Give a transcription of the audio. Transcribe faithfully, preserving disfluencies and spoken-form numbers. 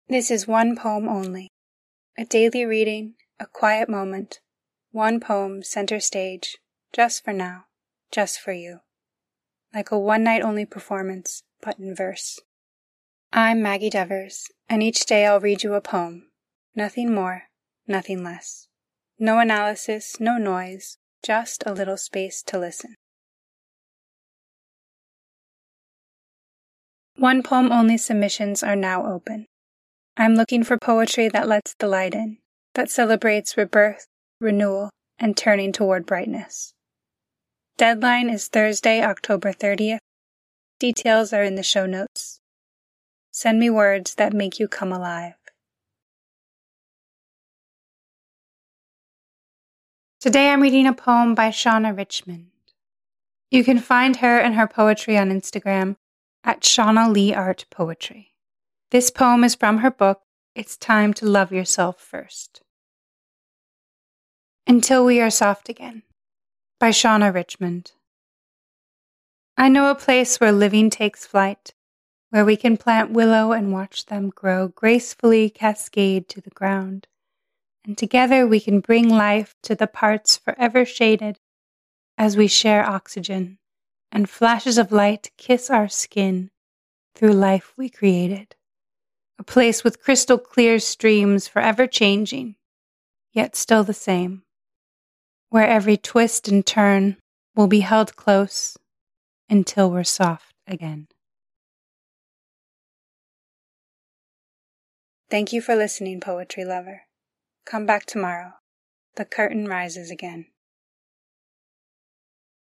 This is one poem only. A daily reading, a quiet moment, one poem center stage, just for now, just for you. Like a one-night-only performance, but in verse. I'm Maggie Devers, and each day I'll read you a poem. Nothing more, nothing less. No analysis, no noise, just a little space to listen. One poem only submissions are now open. I'm looking for poetry that lets the light in, that celebrates rebirth, renewal, and turning toward brightness. Deadline is Thursday, October thirtieth. Details are in the show notes. Send me words that make you come alive. Today I'm reading a poem by Shauna Richmond. You can find her and her poetry on Instagram at Shauna Lee Art Poetry. This poem is from her book, It's Time to Love Yourself First. Until We Are Soft Again, by Shauna Richmond. I know a place where living takes flight, where we can plant willow and watch them grow, gracefully cascade to the ground. And together we can bring life to the parts forever shaded as we share oxygen and flashes of light kiss our skin through life we created. A place with crystal clear streams forever changing, yet still the same, where every twist and turn will be held close until we're soft again. Thank you for listening, poetry lover. Come back tomorrow. The curtain rises again.